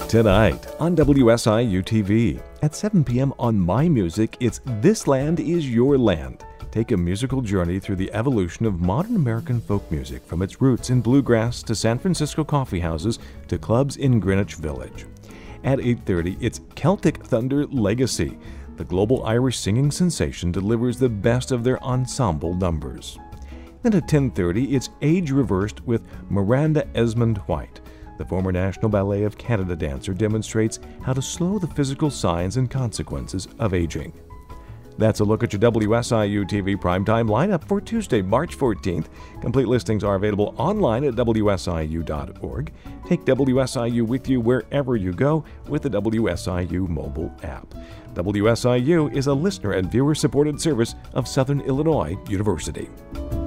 Tonight on WSIU TV at 7 p.m. on My Music, it's This Land Is Your Land. Take a musical journey through the evolution of modern American folk music from its roots in bluegrass to San Francisco coffee houses to clubs in Greenwich Village. At 8:30, it's Celtic Thunder Legacy. The global Irish singing sensation delivers the best of their ensemble numbers. Then at 10:30, it's Age Reversed with Miranda Esmond White. The former National Ballet of Canada dancer demonstrates how to slow the physical signs and consequences of aging. That's a look at your WSIU TV primetime lineup for Tuesday, March 14th. Complete listings are available online at WSIU.org. Take WSIU with you wherever you go with the WSIU mobile app. WSIU is a listener and viewer-supported service of Southern Illinois University.